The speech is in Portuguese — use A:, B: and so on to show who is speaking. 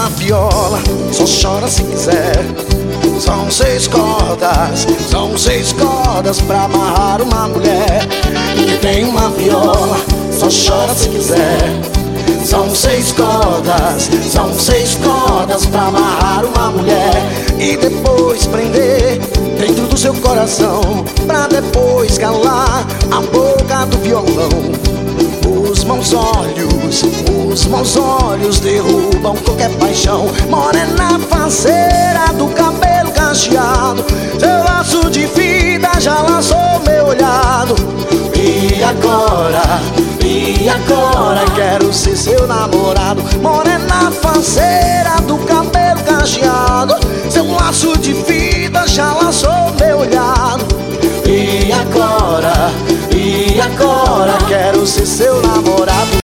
A: uma viola, só chora se quiser. São 6 cordas pra amarrar uma mulher. Que tem uma viola, só chora se quiser. São 6 cordas pra amarrar uma mulher. E depois prender dentro do seu coração, pra depois calar a boca do violão. Os maus olhos derrubam qualquer paixão. Morena faceira do cabelo cacheado, seu laço de vida já laçou meu olhado. E agora quero ser seu namorado. Morena faceira do cabelo cacheado, seu laço de vida já laçou meu olhado. E agora quero ser seu namorado.